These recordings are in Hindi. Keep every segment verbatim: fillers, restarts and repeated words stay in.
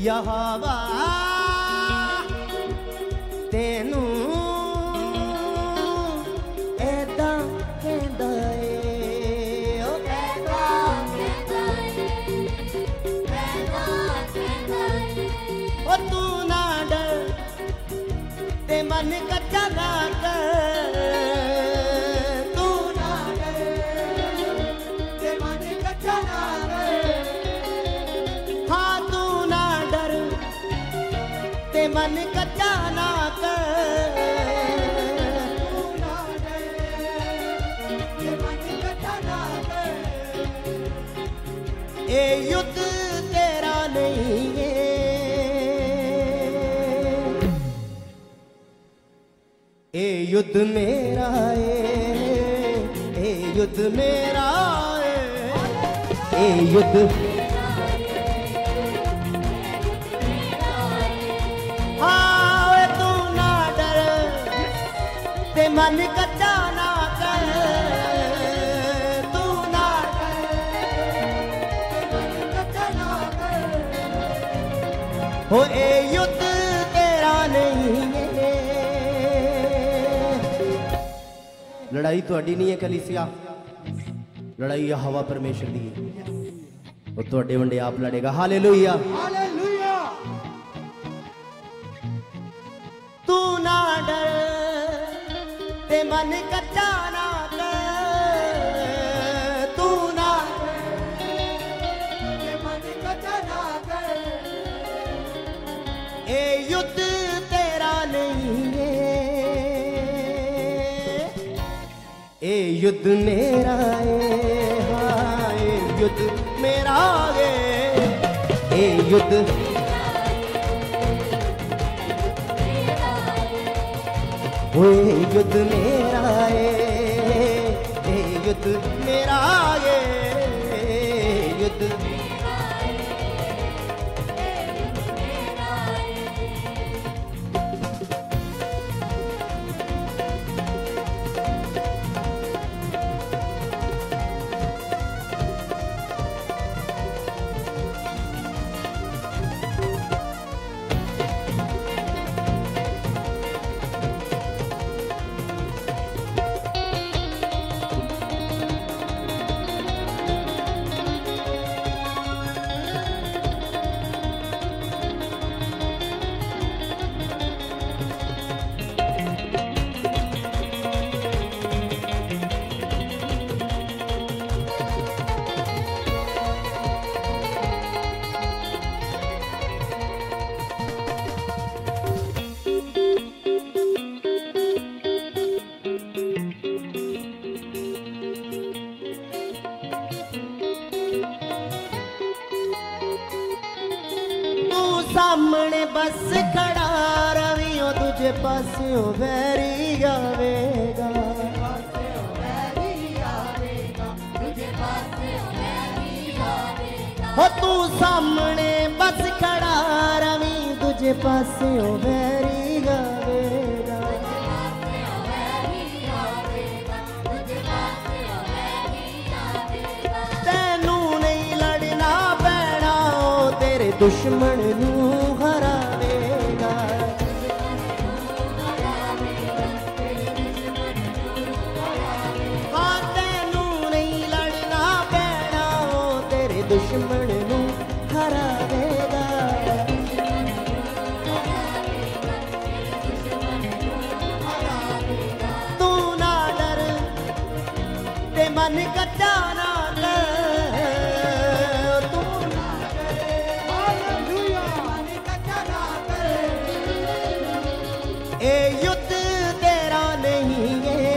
यहोवा तेनू ऐदा कहंदा ए ओ ऐदा कहंदा ए ऐदा कहंदा ए ओ तू ना डर ते मन कच्चा ना कर तू ना डर ते मन कच्चा ना कर हाँ तू ना डर ते मन कच्चा ना कर तू ना डर ते मन कच्चा ना कर ए युद्ध तेरा नहीं है ए युद्ध मेरा है ए युद्ध मेरा है ए युद्ध हाँ तू ना डर ते मन कच्चा ना कर तू ना डर ते मन कच्चा ना कर हो ए युद्ध तेरा नहीं है लड़ाई तुहाडी नहीं है कलीसिया लड़ाई यहोवा परमेश्वर दी है और तुहाडे वंडे आप लड़ेगा हालेलुया हालेलुया तू ना डर ते मन कच्चा ना कर तू ना डर ते मन कच्चा ना कर ए युद्ध तेरा नहीं है ए युद्ध मेरा है हाँ ए युद्ध मेरा है ए युद्ध ओ ए युद्ध मेरा है ए युद्ध मेरा है ए युद्ध सामने बस खड़ा रवियों तुझे पासियों वैरी आवेगा हो तू सामने बस खड़ा रवि तुझे पासियों वैरी आवेगा तेनू नहीं लड़ना पैना तेरे दुश्मन नू हरावेगा हाँ तेनू नहीं लड़ना पैना तेरे दुश्मन नू हरावेगा तू ना डर ते मन कच्चा ना ए युद्ध तेरा नहीं है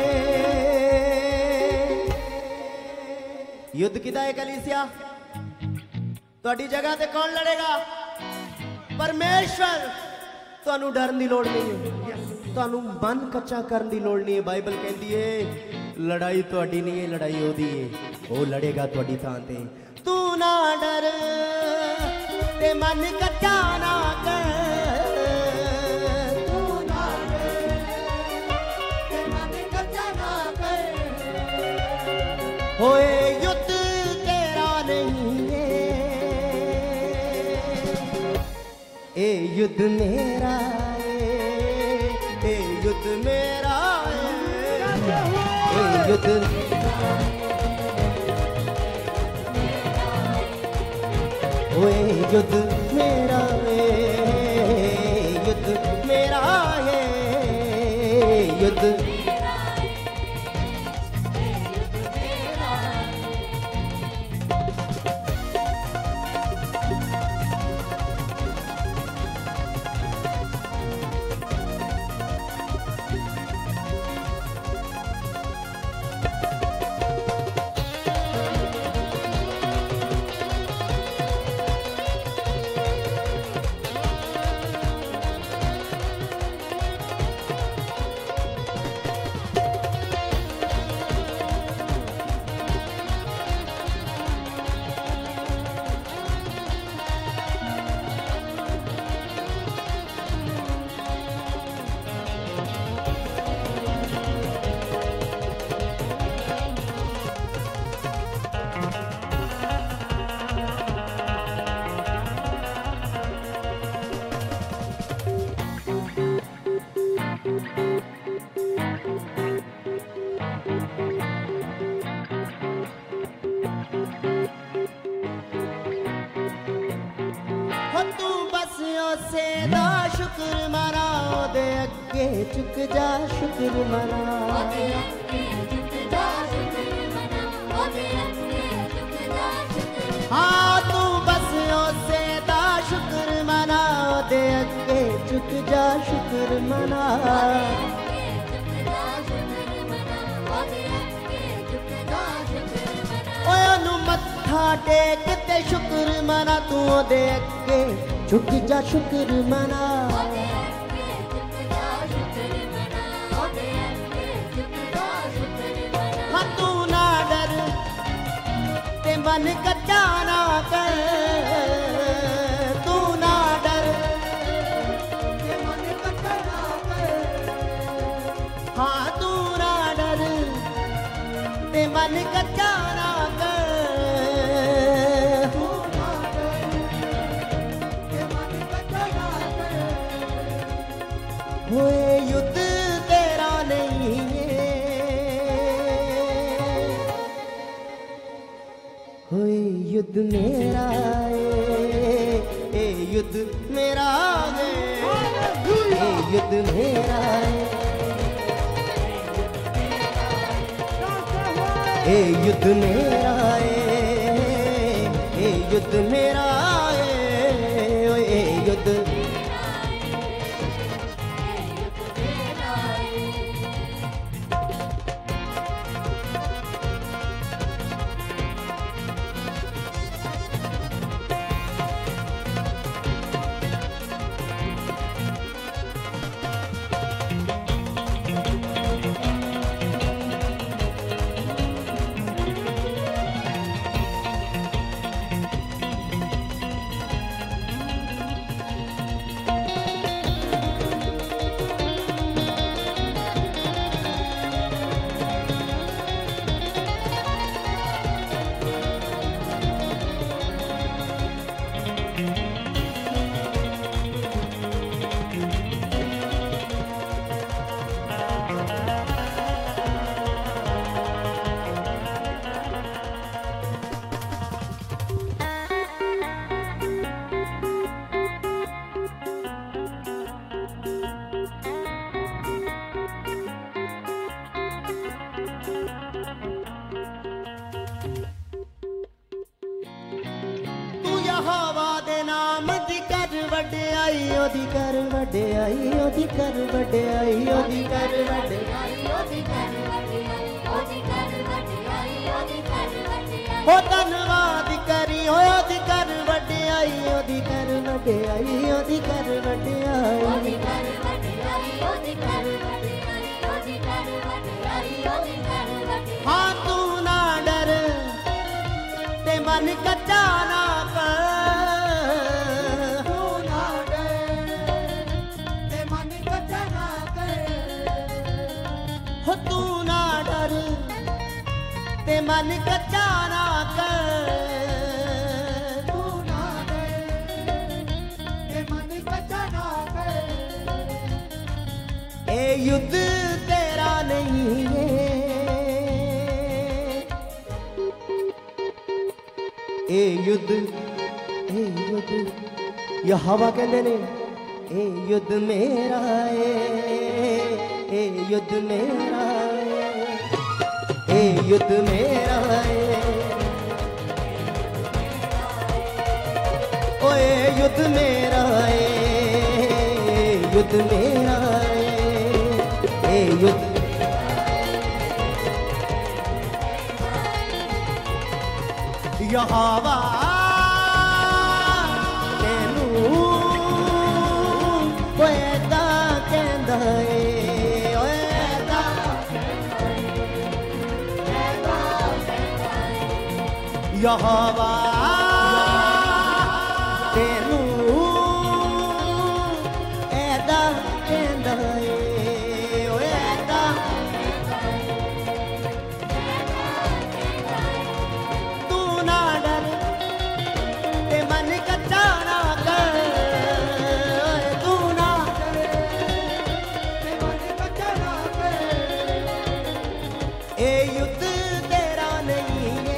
युद्ध किदा है कलीसिया तुहाडी जगह ते कौन लड़ेगा परमेश्वर तुहानू डरन दी लोड़ नहीं है तुहानू मन कच्चा करन दी लोड़ नहीं है बाइबल कहती है लड़ाई तुहाडी नहीं है लड़ाई ओदी है वो लड़ेगा तुहाडी थां ते तू ना डर ते मन कच्चा ना कर होए युद्ध तेरा नहीं है ए युद्ध मेरा ए युद्ध मेरा ए युद्ध ओ युद्ध मेरा युद्ध मेरा है युद्ध शुक्र मना दे अगे चुक जा शुक्र मना हाँ तू बस से दा शुक्र मना दे अगे चुक जा शुक्र मना ओनू मत्था टेक ते शुक्र मना तू दे अगे झुक जा शुक्र मना हाँ तू ना डर ते मन कच्चा ना कर तू ना डर ते मन कच्चा ना कर हाँ तू ना डर ते मन कच्चा ना कर हुए युद्ध तेरा नहीं है हुए युद्ध मेरा ए युद्ध मेरा है ए युद्ध मेरा ए युद्ध मेरा ए युद्ध मेरा ए युद्ध वड्याई ओदी कर वड्याई ओदी कर वड्याई ओदी कर वड्याई ओदी कर वड्याई ओदी कर वड्याई ओदी कर वड्याई हो धन्यवाद करी ओदी कर वड्याई ओदी कर वड्याई ओदी कर वड्याई ओदी कर वड्याई ओदी कर वड्याई ओदी कर वड्याई ओदी कर वड्याई हाँ तू ना डर ते मन कच्चा ना कर तू ना डर ते मन कच्चा ना कर तू ना डर ते मन कच्चा युद्ध तेरा नहीं है, ए युद्ध ए युद्ध या हवा कहते ने ए युद्ध मेरा है, ए युद्ध मेरा है, ए युद्ध मेरा है, ओए युद्ध मेरा है, युद्ध मेरा है, ए युद्ध यहोवा तेनू ओए दा कहंदा है, ओए दा यहोवा तेनू ऐदा कहंदा है, ओए ऐदा तू ना डर ते मन कच्चा ना कर, तू ना डर ते मन कच्चा ना कर, ए युद्ध तेरा नहीं है,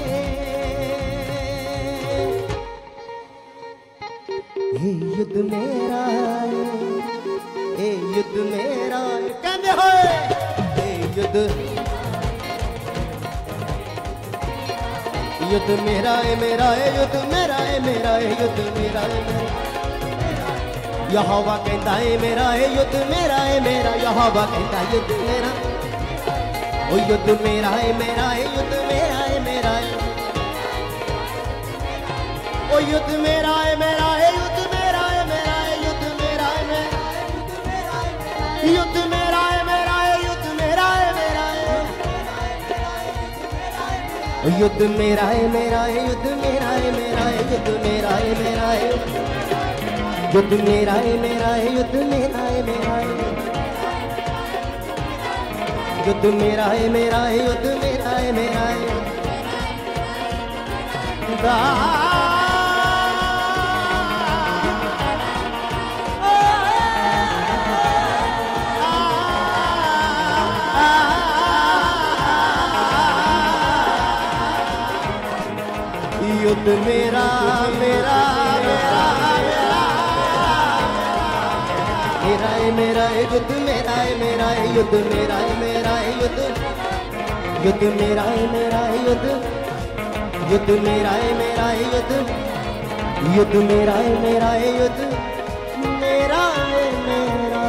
ए युद्ध मेरा है, ए युद्ध मेरा है, कहंदे होए ए युद्ध युद्ध मेरा है, मेरा है युद्ध मेरा है, मेरा है युद्ध मेरा है, मेरा यहोवा कहता है मेरा है युद्ध मेरा है, मेरा यहोवा कहता है युद्ध मेरा, ओ युद्ध मेरा है, मेरा है युद्ध मेरा है, मेरा है, ओ युद्ध मेरा है, मेरा है युद्ध मेरा है, मेरा है युद्ध मेरा है, मेरा युद्ध मेरा है, मेरा है युद्ध मेरा है, मेरा है युद्ध मेरा है, मेरा है युद्ध मेरा है, मेरा है युद्ध मेरा है, मेरा है युद्ध मेरा है, मेरा है युद्ध मेरा है, मेरा है युद्ध मेरा है, मेरा है युद्ध मेरा है, मेरा है युद्ध मेरा मेरा मेरा मेरा है, मेरा है युद्ध मेरा है, मेरा है युद्ध मेरा है, मेरा है युद्ध युद्ध मेरा है, मेरा है युद्ध युद्ध मेरा है, मेरा है युद्ध युद्ध मेरा है, मेरा है युद्ध मेरा है, मेरा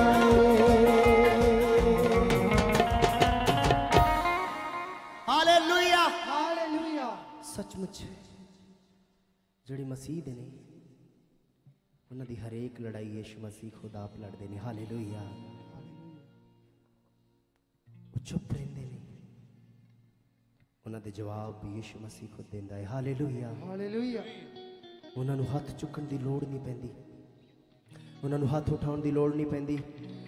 हालेलुया हालेलुया। सचमुच जिहड़ी मसीह दे ने उन्हां दी हर एक लड़ाई यीशु मसीह खुद आप लड़दे ने, हालेलुया। वो चुप रहिंदे ने, उन्हां दे जवाब भी यीशु मसीह खुद देंदा है, हालेलुया हालेलुया। उन्हां नूं हथ चुकण दी लोड़ नहीं पैंदी, उन्हां नूं हथ उठाउण दी लोड़ नहीं पैंदी,